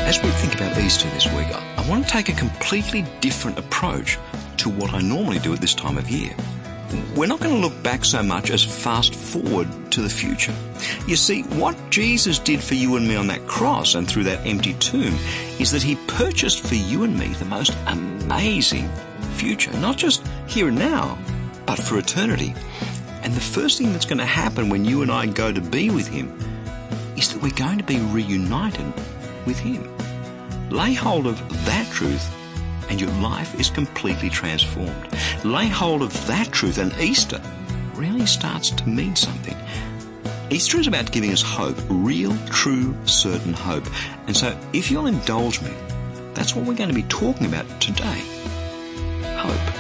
As we think about Easter this week, I want to take a completely different approach to what I normally do at this time of year. We're not going to look back so much as fast forward to the future. You see, what Jesus did for you and me on that cross and through that empty tomb is that he purchased for you and me the most amazing future, not just here and now, but for eternity. And the first thing that's going to happen when you and I go to be with him is that we're going to be reunited with him. Lay hold of that truth and your life is completely transformed. Lay hold of that truth and Easter really starts to mean something. Easter is about giving us hope, real, true, certain hope. And so if you'll indulge me, that's what we're going to be talking about today. Hope.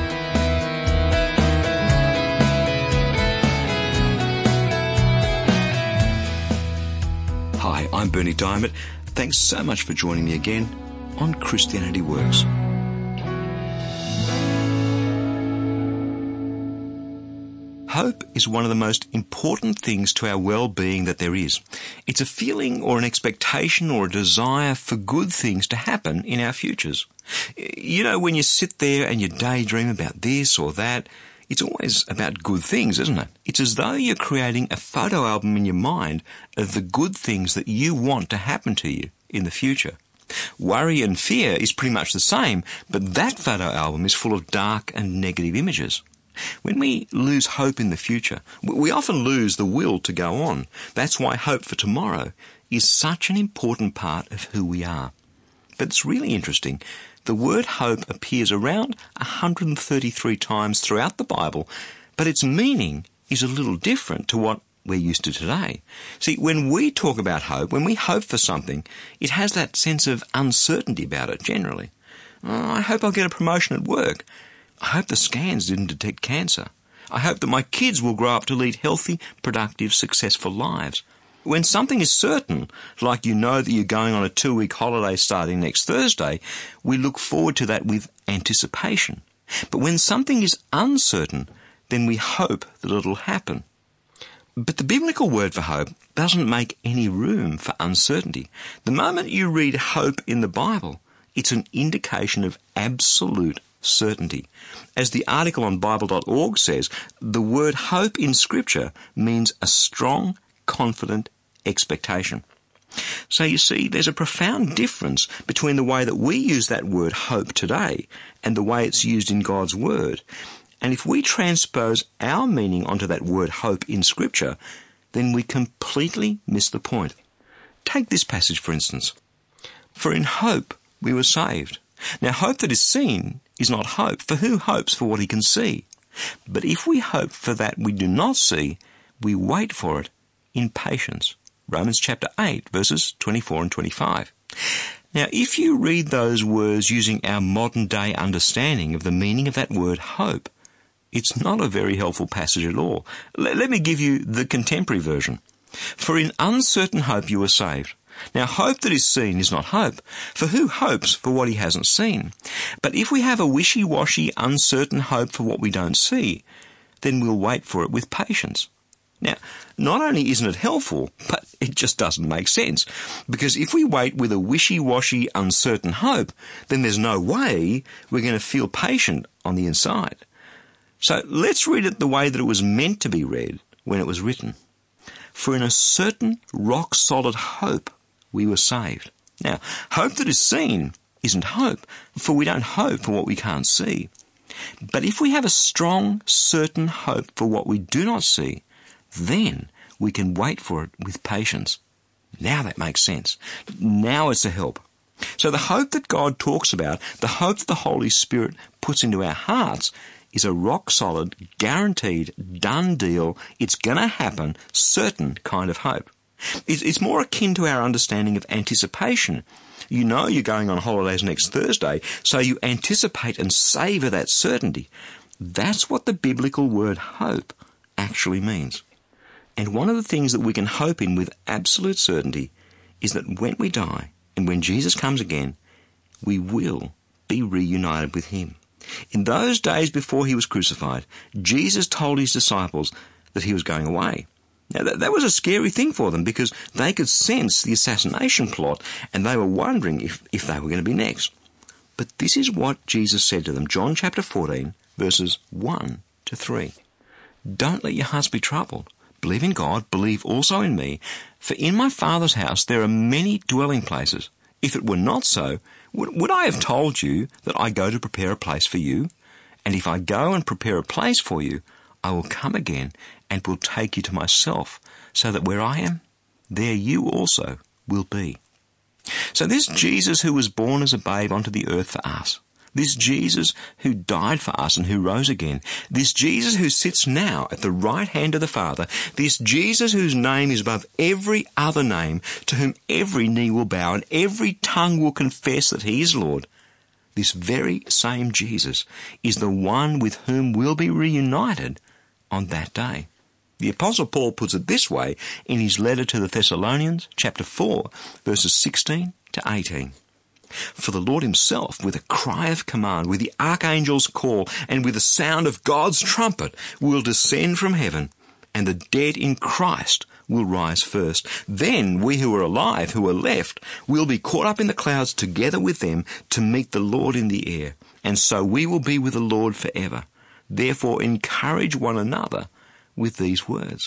Hi, I'm Berni Dymet. Thanks so much for joining me again on Christianity Works. Hope is one of the most important things to our well-being that there is. It's a feeling or an expectation or a desire for good things to happen in our futures. You know, when you sit there and you daydream about this or that, it's always about good things, isn't it? It's as though you're creating a photo album in your mind of the good things that you want to happen to you in the future. Worry and fear is pretty much the same, but that photo album is full of dark and negative images. When we lose hope in the future, we often lose the will to go on. That's why hope for tomorrow is such an important part of who we are. But it's really interesting. The word hope appears around 133 times throughout the Bible, but its meaning is a little different to what we're used to today. See, when we talk about hope, when we hope for something, it has that sense of uncertainty about it generally. I hope I'll get a promotion at work. I hope the scans didn't detect cancer. I hope that my kids will grow up to lead healthy, productive, successful lives. When something is certain, like you know that you're going on a 2-week holiday starting next Thursday, we look forward to that with anticipation. But when something is uncertain, then we hope that it'll happen. But the biblical word for hope doesn't make any room for uncertainty. The moment you read hope in the Bible, it's an indication of absolute certainty. As the article on Bible.org says, the word hope in Scripture means a strong, confident expectation. So you see, there's a profound difference between the way that we use that word hope today and the way it's used in God's Word. And if we transpose our meaning onto that word hope in Scripture, then we completely miss the point. Take this passage, for instance. For in hope we were saved. Now, hope that is seen is not hope, for who hopes for what he can see? But if we hope for that we do not see, we wait for it in patience. Romans chapter 8, verses 24 and 25. Now, if you read those words using our modern-day understanding of the meaning of that word hope, it's not a very helpful passage at all. Let me give you the contemporary version. For in uncertain hope you were saved. Now, hope that is seen is not hope, for who hopes for what he hasn't seen? But if we have a wishy-washy, uncertain hope for what we don't see, then we'll wait for it with patience. Now, not only isn't it helpful, but it just doesn't make sense. Because if we wait with a wishy-washy, uncertain hope, then there's no way we're going to feel patient on the inside. So let's read it the way that it was meant to be read when it was written. For in a certain rock-solid hope we were saved. Now, hope that is seen isn't hope, for we don't hope for what we can't see. But if we have a strong, certain hope for what we do not see, then we can wait for it with patience. Now that makes sense. Now it's a help. So the hope that God talks about, the hope that the Holy Spirit puts into our hearts, is a rock-solid, guaranteed, done deal, it's going to happen, certain kind of hope. It's more akin to our understanding of anticipation. You know you're going on holidays next Thursday, so you anticipate and savour that certainty. That's what the biblical word hope actually means. And one of the things that we can hope in with absolute certainty is that when we die and when Jesus comes again, we will be reunited with him. In those days before he was crucified, Jesus told his disciples that he was going away. Now, that was a scary thing for them because they could sense the assassination plot and they were wondering if they were going to be next. But this is what Jesus said to them, John chapter 14, verses 1 to 3. Don't let your hearts be troubled. Believe in God, believe also in me. For in my Father's house there are many dwelling places. If it were not so, would I have told you that I go to prepare a place for you? And if I go and prepare a place for you, I will come again and will take you to myself, so that where I am, there you also will be. So this Jesus who was born as a babe onto the earth for us, this Jesus who died for us and who rose again, this Jesus who sits now at the right hand of the Father, this Jesus whose name is above every other name, to whom every knee will bow and every tongue will confess that he is Lord, this very same Jesus is the one with whom we'll be reunited on that day. The Apostle Paul puts it this way in his letter to the Thessalonians, chapter 4, verses 16 to 18. For the Lord himself, with a cry of command, with the archangel's call, and with the sound of God's trumpet, will descend from heaven, and the dead in Christ will rise first. Then we who are alive, who are left, will be caught up in the clouds together with them to meet the Lord in the air, and so we will be with the Lord forever. Therefore encourage one another with these words.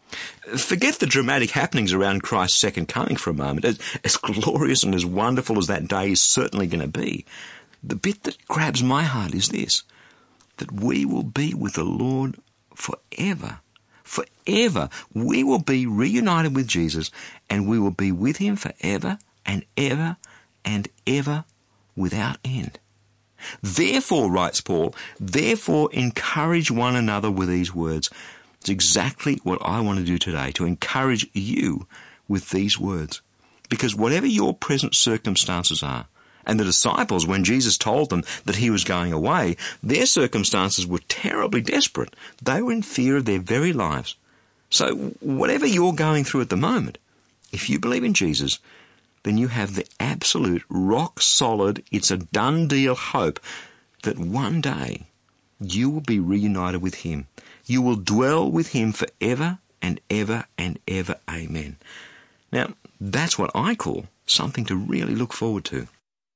Forget the dramatic happenings around Christ's second coming for a moment. As glorious and as wonderful as that day is certainly going to be, the bit that grabs my heart is this, that we will be with the Lord forever. Forever. We will be reunited with Jesus, and we will be with him forever and ever and ever without end. Therefore, writes Paul, therefore encourage one another with these words. It's exactly what I want to do today, to encourage you with these words. Because whatever your present circumstances are, and the disciples, when Jesus told them that he was going away, their circumstances were terribly desperate. They were in fear of their very lives. So whatever you're going through at the moment, if you believe in Jesus, then you have the absolute, rock-solid, it's a done deal hope that one day you will be reunited with him. You will dwell with him forever and ever and ever. Amen. Now, that's what I call something to really look forward to.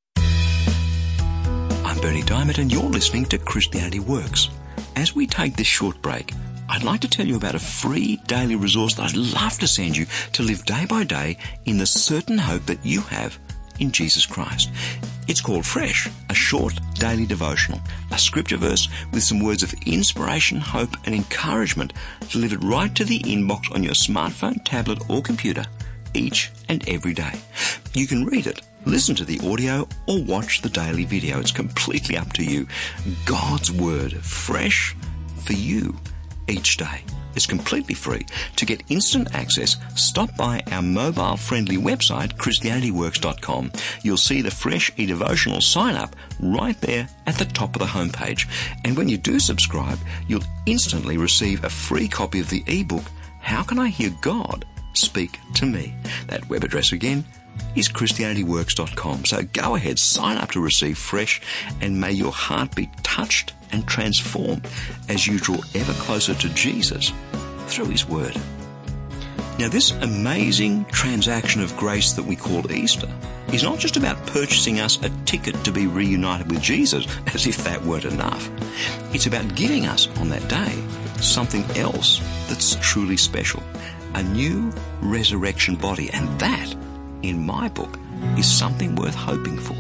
I'm Bernie Diamond and you're listening to Christianity Works. As we take this short break, I'd like to tell you about a free daily resource that I'd love to send you to live day by day in the certain hope that you have in Jesus Christ. It's called Fresh, a short daily devotional, a scripture verse with some words of inspiration, hope and encouragement delivered right to the inbox on your smartphone, tablet or computer each and every day. You can read it, listen to the audio or watch the daily video. It's completely up to you. God's Word, fresh for you each day. It's completely free. To get instant access, stop by our mobile-friendly website, ChristianityWorks.com. You'll see the Fresh eDevotional sign-up right there at the top of the homepage. And when you do subscribe, you'll instantly receive a free copy of the ebook, How Can I Hear God Speak to Me? That web address again is ChristianityWorks.com. So go ahead, sign up to receive Fresh, and may your heart be touched and transformed as you draw ever closer to Jesus through his Word. Now, this amazing transaction of grace that we call Easter is not just about purchasing us a ticket to be reunited with Jesus, as if that weren't enough. It's about giving us, on that day, something else that's truly special, a new resurrection body, and that, in my book, is something worth hoping for.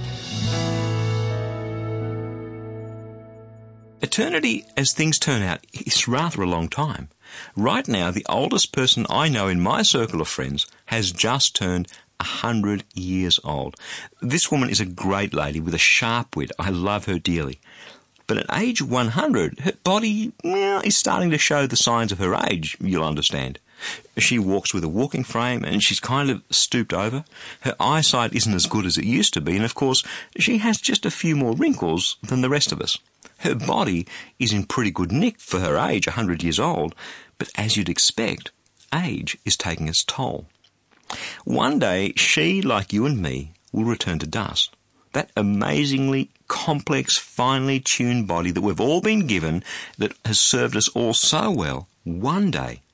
Eternity, as things turn out, is rather a long time. Right now, the oldest person I know in my circle of friends has just turned 100 years old. This woman is a great lady with a sharp wit. I love her dearly. But at age 100, her body is starting to show the signs of her age, you'll understand. She walks with a walking frame and she's kind of stooped over. Her eyesight isn't as good as it used to be, and of course, she has just a few more wrinkles than the rest of us. Her body is in pretty good nick for her age, 100 years old, but as you'd expect, age is taking its toll. One day, she, like you and me, will return to dust. That amazingly complex, finely tuned body that we've all been given, that has served us all so well, one day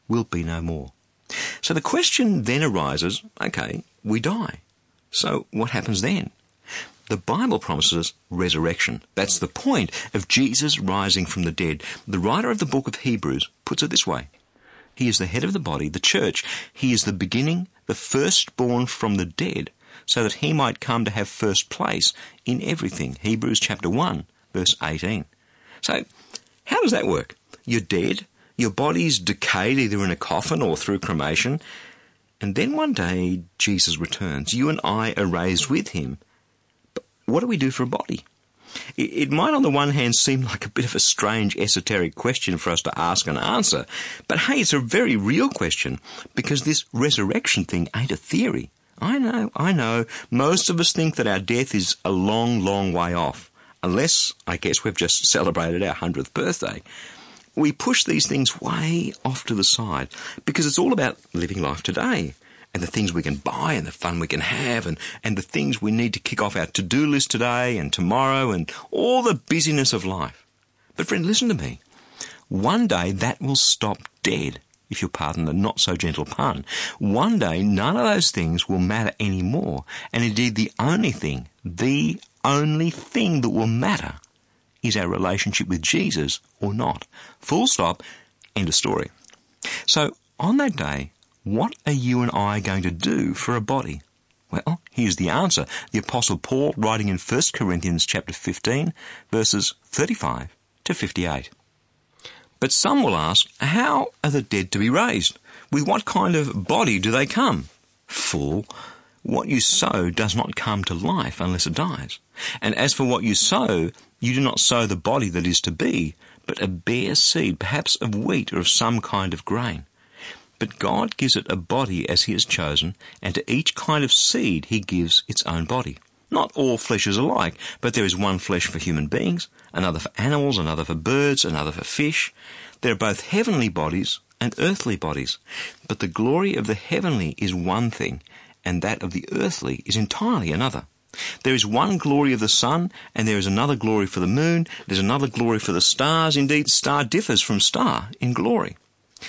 will be no more. So the question then arises, okay, we die. So what happens then? The Bible promises resurrection. That's the point of Jesus rising from the dead. The writer of the book of Hebrews puts it this way. He is the head of the body, the church. He is the beginning, the firstborn from the dead, so that he might come to have first place in everything. Hebrews chapter 1, verse 18. So, how does that work? You're dead, your body's decayed either in a coffin or through cremation, and then one day Jesus returns. You and I are raised with him. But what do we do for a body? It might on the one hand seem like a bit of a strange esoteric question for us to ask and answer, but hey, it's a very real question, because this resurrection thing ain't a theory. I know. Most of us think that our death is a long, long way off, unless, I guess, we've just celebrated our 100th birthday. We push these things way off to the side, because it's all about living life today, and the things we can buy and the fun we can have and the things we need to kick off our to-do list today and tomorrow and all the busyness of life. But friend, listen to me. One day that will stop dead, if you'll pardon the not-so-gentle pun. One day none of those things will matter anymore, and indeed the only thing that will matter is our relationship with Jesus or not. Full stop, end of story. So on that day, what are you and I going to do for a body? Well, here's the answer. The Apostle Paul writing in 1 Corinthians chapter 15, verses 35 to 58. But some will ask, how are the dead to be raised? With what kind of body do they come? Fool, what you sow does not come to life unless it dies. And as for what you sow, you do not sow the body that is to be, but a bare seed, perhaps of wheat or of some kind of grain. But God gives it a body as he has chosen, and to each kind of seed he gives its own body. Not all flesh is alike, but there is one flesh for human beings, another for animals, another for birds, another for fish. There are both heavenly bodies and earthly bodies, but the glory of the heavenly is one thing, and that of the earthly is entirely another. There is one glory of the sun, and there is another glory for the moon. There's another glory for the stars. Indeed, star differs from star in glory.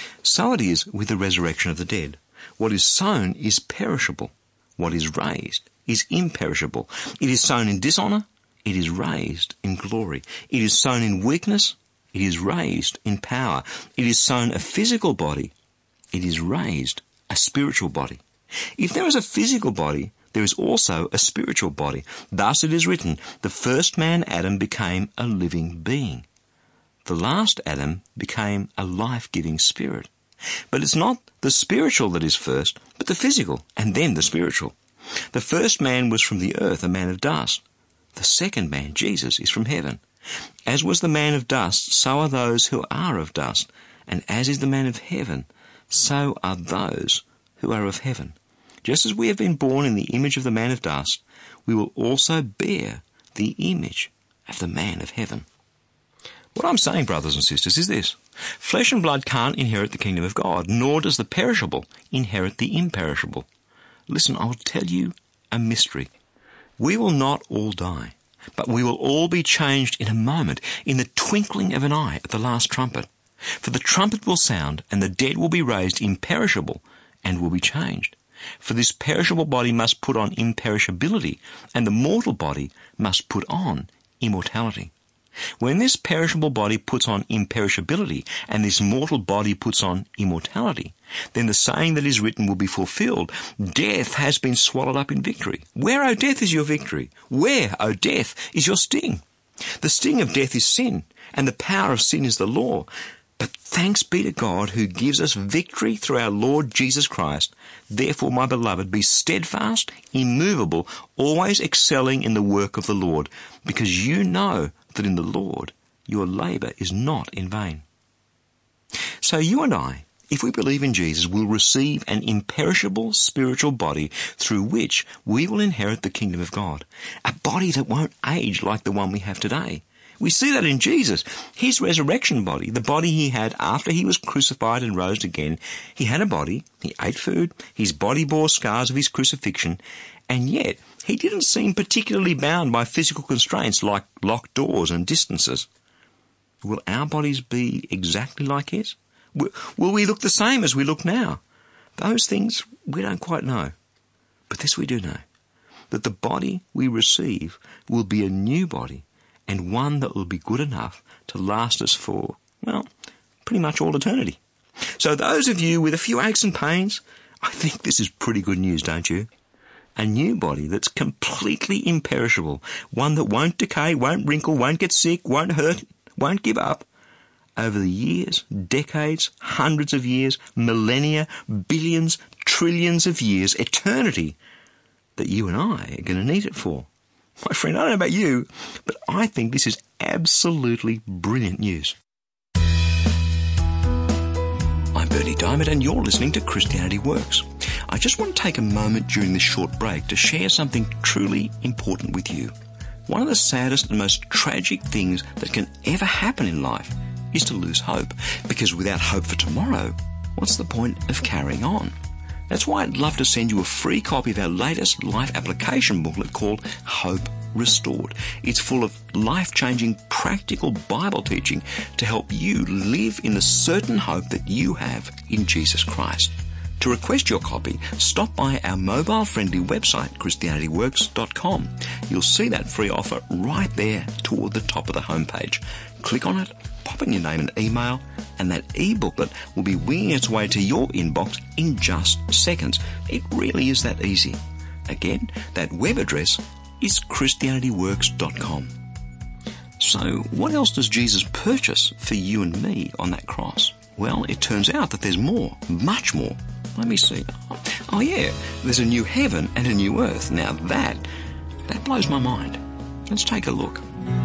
So it is with the resurrection of the dead. What is sown is perishable. What is raised is imperishable. It is sown in dishonour. It is raised in glory. It is sown in weakness. It is raised in power. It is sown a physical body. It is raised a spiritual body. If there is a physical body, there is also a spiritual body. Thus it is written, the first man Adam became a living being. The last Adam became a life-giving spirit. But it's not the spiritual that is first, but the physical, and then the spiritual. The first man was from the earth, a man of dust. The second man, Jesus, is from heaven. As was the man of dust, so are those who are of dust. And as is the man of heaven, so are those who are of heaven. Just as we have been born in the image of the man of dust, we will also bear the image of the man of heaven. What I'm saying, brothers and sisters, is this. Flesh and blood can't inherit the kingdom of God, nor does the perishable inherit the imperishable. Listen, I will tell you a mystery. We will not all die, but we will all be changed in a moment, in the twinkling of an eye at the last trumpet. For the trumpet will sound, and the dead will be raised imperishable, and will be changed. For this perishable body must put on imperishability, and the mortal body must put on immortality. When this perishable body puts on imperishability, and this mortal body puts on immortality, then the saying that is written will be fulfilled. Death has been swallowed up in victory. Where, O death, is your victory? Where, O death, is your sting? The sting of death is sin, and the power of sin is the law. But thanks be to God who gives us victory through our Lord Jesus Christ. Therefore, my beloved, be steadfast, immovable, always excelling in the work of the Lord, because you know that in the Lord your labour is not in vain. So you and I, if we believe in Jesus, will receive an imperishable spiritual body through which we will inherit the kingdom of God. A body that won't age like the one we have today. We see that in Jesus. His resurrection body, the body he had after he was crucified and rose again, he had a body, he ate food, his body bore scars of his crucifixion, and yet he didn't seem particularly bound by physical constraints like locked doors and distances. Will our bodies be exactly like his? Will we look the same as we look now? Those things we don't quite know. But this we do know, that the body we receive will be a new body, and one that will be good enough to last us for, well, pretty much all eternity. So those of you with a few aches and pains, I think this is pretty good news, don't you? A new body that's completely imperishable, one that won't decay, won't wrinkle, won't get sick, won't hurt, won't give up. Over the years, decades, hundreds of years, millennia, billions, trillions of years, eternity, that you and I are going to need it for. My friend, I don't know about you, but I think this is absolutely brilliant news. I'm Bernie Diamond and you're listening to Christianity Works. I just want to take a moment during this short break to share something truly important with you. One of the saddest and most tragic things that can ever happen in life is to lose hope, because without hope for tomorrow, what's the point of carrying on? That's why I'd love to send you a free copy of our latest life application booklet called Hope Restored. It's full of life-changing, practical Bible teaching to help you live in the certain hope that you have in Jesus Christ. To request your copy, stop by our mobile-friendly website, ChristianityWorks.com. You'll see that free offer right there toward the top of the homepage. Click on it, pop in your name and email, and that e-booklet will be winging its way to your inbox in just seconds. It really is that easy. Again, that web address is ChristianityWorks.com. So, what else does Jesus purchase for you and me on that cross? Well, it turns out that there's more, much more. Let me see. Oh yeah, there's a new heaven and a new earth. Now that blows my mind. Let's take a look.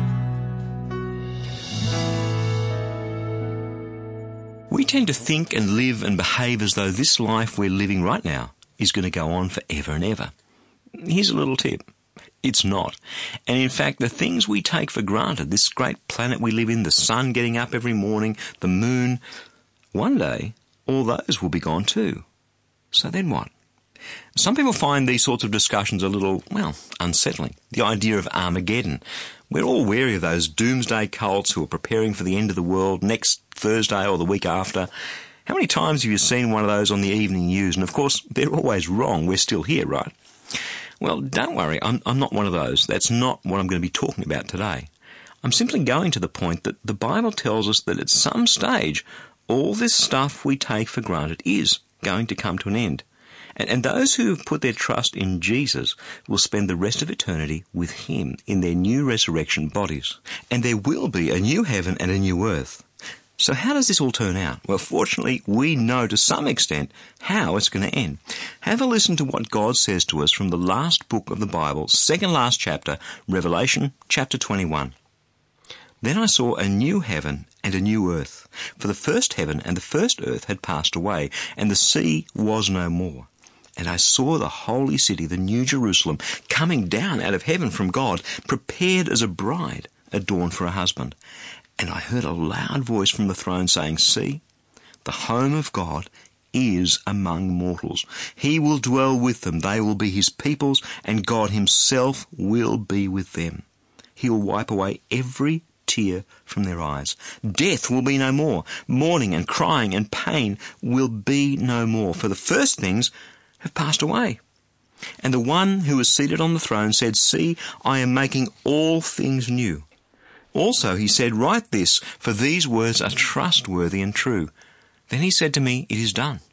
We tend to think and live and behave as though this life we're living right now is going to go on forever and ever. Here's a little tip. It's not. And in fact, the things we take for granted, this great planet we live in, the sun getting up every morning, the moon, one day all those will be gone too. So then what? Some people find these sorts of discussions a little, well, unsettling. The idea of Armageddon. We're all wary of those doomsday cults who are preparing for the end of the world next Thursday or the week after. How many times have you seen one of those on the evening news? And of course, they're always wrong. We're still here, right? Well, don't worry. I'm not one of those. That's not what I'm going to be talking about today. I'm simply going to the point that the Bible tells us that at some stage, all this stuff we take for granted is going to come to an end. And those who have put their trust in Jesus will spend the rest of eternity with him in their new resurrection bodies. And there will be a new heaven and a new earth. So how does this all turn out? Well, fortunately, we know to some extent how it's going to end. Have a listen to what God says to us from the last book of the Bible, second last chapter, Revelation chapter 21. Then I saw a new heaven and a new earth, for the first heaven and the first earth had passed away, and the sea was no more. And I saw the holy city, the new Jerusalem, coming down out of heaven from God, prepared as a bride adorned for a husband. And I heard a loud voice from the throne saying, "See, the home of God is among mortals. He will dwell with them. They will be his peoples, and God himself will be with them. He will wipe away every tear from their eyes. Death will be no more. Mourning and crying and pain will be no more, for the first things have passed away." And the one who was seated on the throne said, "See, I am making all things new." Also he said, "Write this, for these words are trustworthy and true." Then he said to me, "It is done.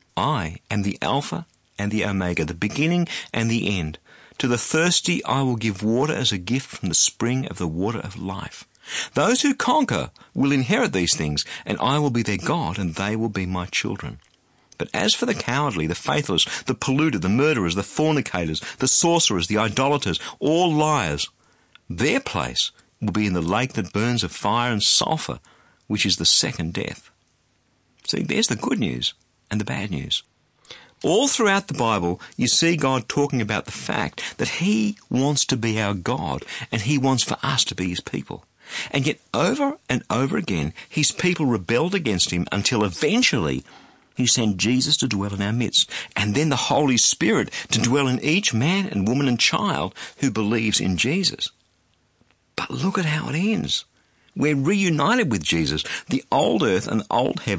I am the Alpha and the Omega, the beginning and the end. To the thirsty I will give water as a gift from the spring of the water of life. Those who conquer will inherit these things, and I will be their God, and they will be my children. But as for the cowardly, the faithless, the polluted, the murderers, the fornicators, the sorcerers, the idolaters, all liars, their place will be in the lake that burns of fire and sulphur, which is the second death." See, there's the good news and the bad news. All throughout the Bible, you see God talking about the fact that he wants to be our God, and he wants for us to be his people. And yet over and over again, his people rebelled against him until eventually he sent Jesus to dwell in our midst, and then the Holy Spirit to dwell in each man and woman and child who believes in Jesus. But look at how it ends. We're reunited with Jesus. The old earth and the old heaven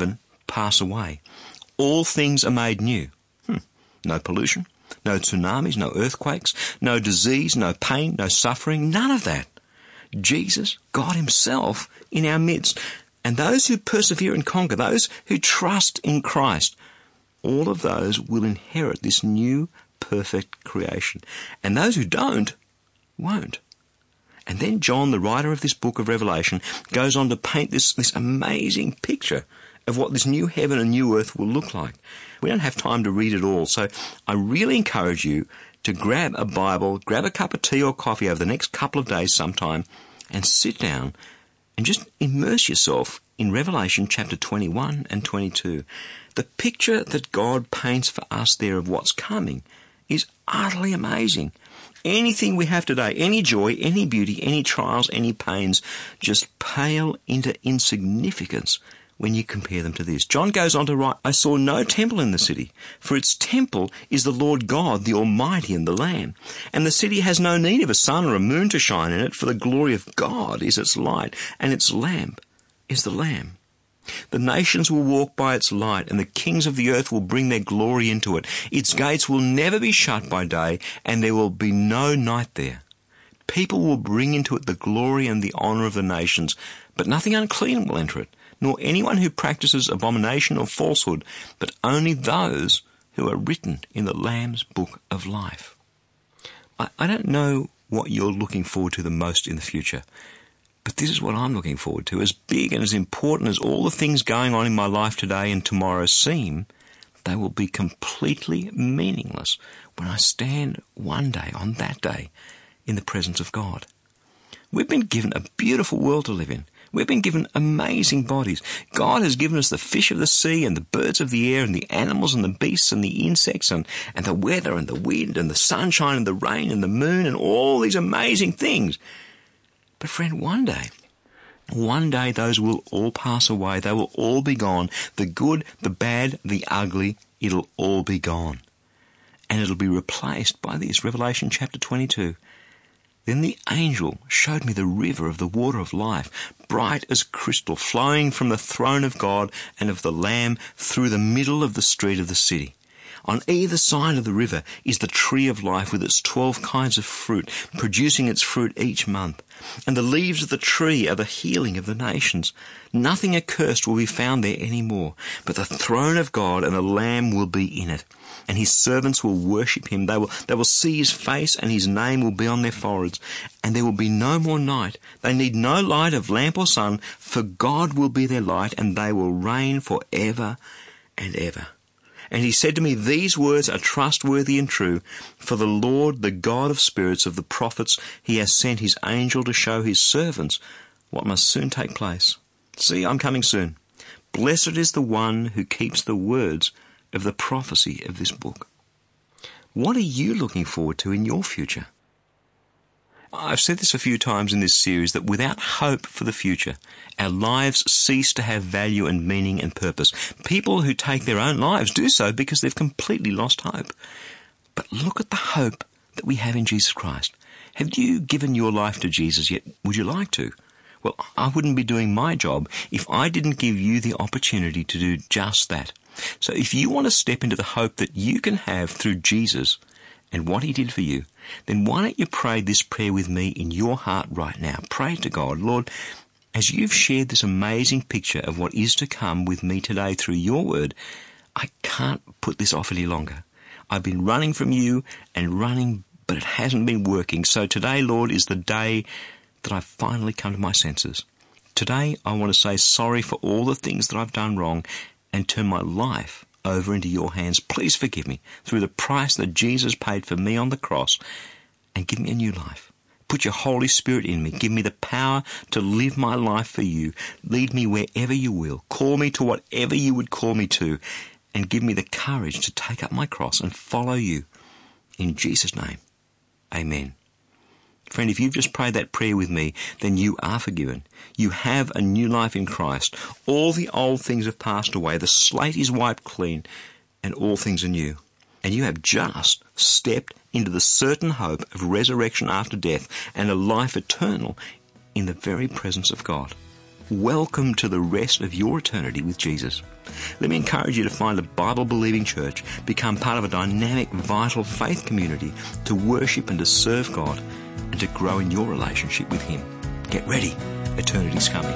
pass away. All things are made new. No pollution, no tsunamis, no earthquakes, no disease, no pain, no suffering, none of that. Jesus, God himself, in our midst. And those who persevere and conquer, those who trust in Christ, all of those will inherit this new perfect creation. And those who don't, won't. And then John, the writer of this book of Revelation, goes on to paint this amazing picture of what this new heaven and new earth will look like. We don't have time to read it all, so I really encourage you to grab a Bible, grab a cup of tea or coffee over the next couple of days sometime, and sit down and just immerse yourself in Revelation chapter 21 and 22. The picture that God paints for us there of what's coming is utterly amazing. Anything we have today, any joy, any beauty, any trials, any pains, just pale into insignificance when you compare them to this. John goes on to write, I saw no temple in the city, for its temple is the Lord God, the Almighty, and the Lamb. And the city has no need of a sun or a moon to shine in it, for the glory of God is its light, and its lamp is the Lamb. The nations will walk by its light, and the kings of the earth will bring their glory into it. Its gates will never be shut by day, and there will be no night there. People will bring into it the glory and the honour of the nations, but nothing unclean will enter it, nor anyone who practices abomination or falsehood, but only those who are written in the Lamb's book of life. I don't know what you're looking forward to the most in the future, but this is what I'm looking forward to. As big and as important as all the things going on in my life today and tomorrow seem, they will be completely meaningless when I stand one day, on that day, in the presence of God. We've been given a beautiful world to live in. We've been given amazing bodies. God has given us the fish of the sea and the birds of the air and the animals and the beasts and the insects and the weather and the wind and the sunshine and the rain and the moon and all these amazing things. But friend, one day those will all pass away. They will all be gone. The good, the bad, the ugly, it'll all be gone. And it'll be replaced by this, Revelation chapter 22. Then the angel showed me the river of the water of life, bright as crystal, flowing from the throne of God and of the Lamb through the middle of the street of the city. On either side of the river is the tree of life with its 12 kinds of fruit, producing its fruit each month. And the leaves of the tree are the healing of the nations. Nothing accursed will be found there any more, but the throne of God and the Lamb will be in it. And his servants will worship him. They will see his face, and his name will be on their foreheads. And there will be no more night. They need no light of lamp or sun, for God will be their light, and they will reign for ever and ever. And he said to me, these words are trustworthy and true, for the Lord, the God of spirits of the prophets, he has sent his angel to show his servants what must soon take place. See, I'm coming soon. Blessed is the one who keeps the words of the prophecy of this book. What are you looking forward to in your future? I've said this a few times in this series, that without hope for the future, our lives cease to have value and meaning and purpose. People who take their own lives do so because they've completely lost hope. But look at the hope that we have in Jesus Christ. Have you given your life to Jesus yet? Would you like to? Well, I wouldn't be doing my job if I didn't give you the opportunity to do just that. So if you want to step into the hope that you can have through Jesus and what he did for you, then why don't you pray this prayer with me in your heart right now? Pray to God, Lord, as you've shared this amazing picture of what is to come with me today through your word, I can't put this off any longer. I've been running from you and running, but it hasn't been working. So today, Lord, is the day that I've finally come to my senses. Today, I want to say sorry for all the things that I've done wrong and turn my life over into your hands. Please forgive me through the price that Jesus paid for me on the cross, and give me a new life. Put your Holy Spirit in me. Give me the power to live my life for you. Lead me wherever you will. Call me to whatever you would call me to, and give me the courage to take up my cross and follow you. In Jesus' name, amen. Friend, if you've just prayed that prayer with me, then you are forgiven. You have a new life in Christ. All the old things have passed away. The slate is wiped clean, and all things are new. And you have just stepped into the certain hope of resurrection after death and a life eternal in the very presence of God. welcome to the rest of your eternity with Jesus. Let me encourage you to find a Bible-believing church, become part of a dynamic, vital faith community to worship and to serve God and to grow in your relationship with Him. Get ready. Eternity's coming.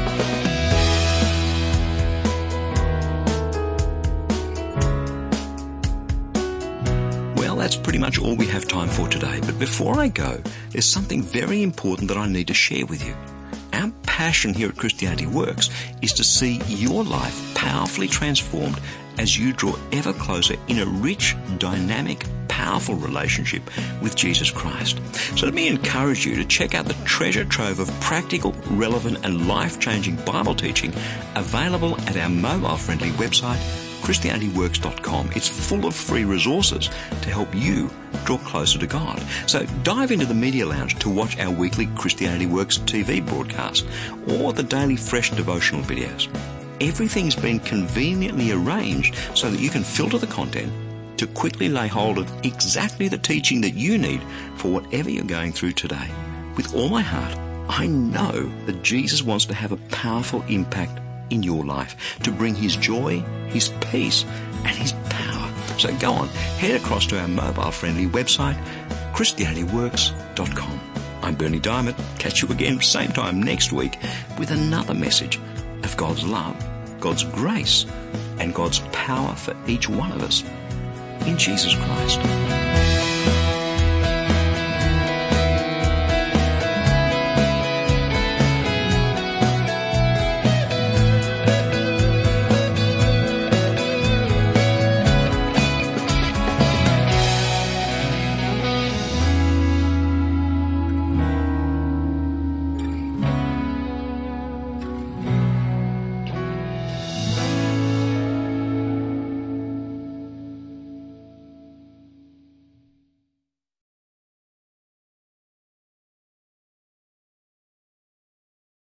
Well, that's pretty much all we have time for today. But before I go, there's something very important that I need to share with you. Our passion here at Christianity Works is to see your life powerfully transformed as you draw ever closer in a rich, dynamic, powerful relationship with Jesus Christ. So let me encourage you to check out the treasure trove of practical, relevant and life-changing Bible teaching available at our mobile-friendly website, ChristianityWorks.com. It's full of free resources to help you draw closer to God. So dive into the Media Lounge to watch our weekly Christianity Works TV broadcast or the daily fresh devotional videos. Everything's been conveniently arranged so that you can filter the content to quickly lay hold of exactly the teaching that you need for whatever you're going through today. With all my heart, I know that Jesus wants to have a powerful impact in your life, to bring His joy, His peace, and His power. So go on, head across to our mobile-friendly website, ChristianityWorks.com. I'm Bernie Diamond. Catch you again same time next week with another message of God's love, God's grace, and God's power for each one of us in Jesus Christ.